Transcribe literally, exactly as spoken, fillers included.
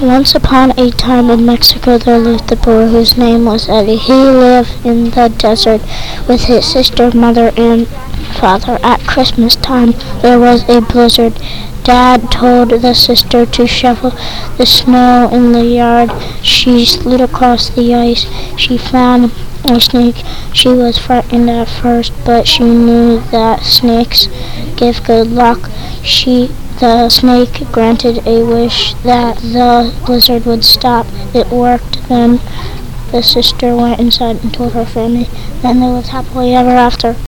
Once upon a time in Mexico there lived a boy whose name was Eddie. He lived in the desert with his sister, mother, and father. At Christmas time there was a blizzard. Dad told the sister to shovel the snow in the yard. She slid across the ice. She found a snake. She was frightened at first, but she knew that snakes give good luck. She The snake granted a wish that the blizzard would stop. It worked. Then the sister went inside and told her family. Then they lived happily ever after.